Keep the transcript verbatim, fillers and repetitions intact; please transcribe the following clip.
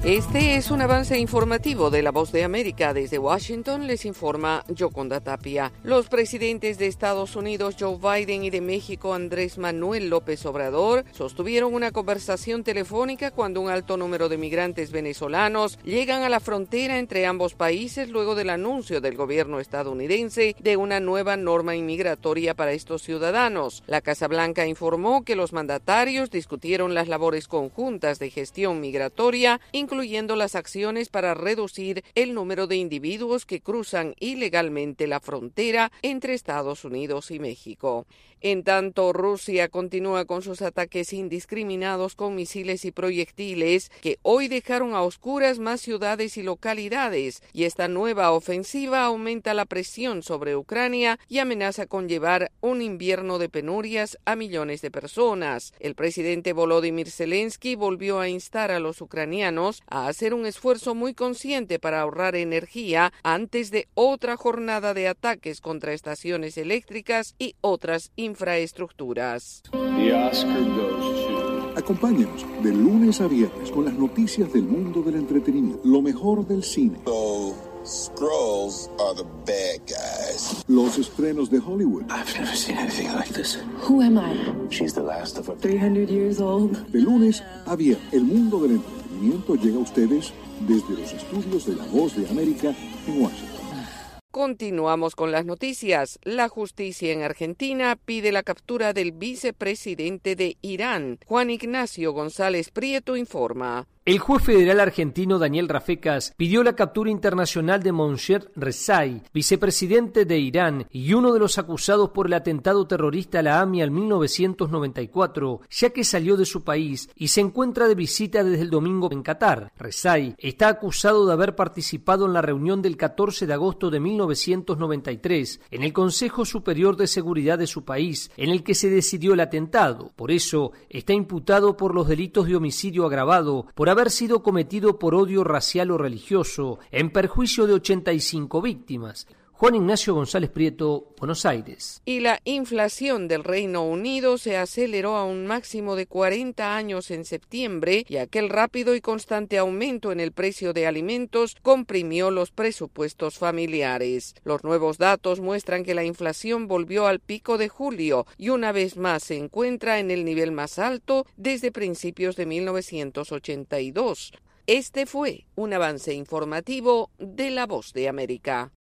Este es un avance informativo de La Voz de América. Desde Washington les informa Yoconda Tapia. Los presidentes de Estados Unidos, Joe Biden, y de México, Andrés Manuel López Obrador, sostuvieron una conversación telefónica cuando un alto número de migrantes venezolanos llegan a la frontera entre ambos países luego del anuncio del gobierno estadounidense de una nueva norma inmigratoria para estos ciudadanos. La Casa Blanca informó que los mandatarios discutieron las labores conjuntas de gestión migratoria, incluyendo las acciones para reducir el número de individuos que cruzan ilegalmente la frontera entre Estados Unidos y México. En tanto, Rusia continúa con sus ataques indiscriminados con misiles y proyectiles que hoy dejaron a oscuras más ciudades y localidades, y esta nueva ofensiva aumenta la presión sobre Ucrania y amenaza con llevar un invierno de penurias a millones de personas. El presidente Volodymyr Zelensky volvió a instar a los ucranianos a hacer un esfuerzo muy consciente para ahorrar energía antes de otra jornada de ataques contra estaciones eléctricas y otras infraestructuras. Acompáñenos de lunes a viernes con las noticias del mundo del entretenimiento, lo mejor del cine. So, Skrulls are the bad guys. Los estrenos de Hollywood. I've never seen anything like this. Who am I? She's the last of her. three hundred years old. De lunes a viernes, el mundo del entretenimiento llega a ustedes desde los estudios de La Voz de América en Washington. Continuamos con las noticias. La justicia en Argentina pide la captura del vicepresidente de Irán. Juan Ignacio González Prieto informa. El juez federal argentino Daniel Rafecas pidió la captura internacional de Monser Rezai, vicepresidente de Irán y uno de los acusados por el atentado terrorista a la AMIA en mil novecientos noventa y cuatro, ya que salió de su país y se encuentra de visita desde el domingo en Qatar. Rezai está acusado de haber participado en la reunión del catorce de agosto de mil novecientos noventa y tres en el Consejo Superior de Seguridad de su país, en el que se decidió el atentado. Por eso está imputado por los delitos de homicidio agravado por haber sido cometido por odio racial o religioso, en perjuicio de ochenta y cinco víctimas. Juan Ignacio González Prieto, Buenos Aires. Y la inflación del Reino Unido se aceleró a un máximo de cuarenta años en septiembre, y aquel rápido y constante aumento en el precio de alimentos comprimió los presupuestos familiares. Los nuevos datos muestran que la inflación volvió al pico de julio y una vez más se encuentra en el nivel más alto desde principios de mil novecientos ochenta y dos. Este fue un avance informativo de La Voz de América.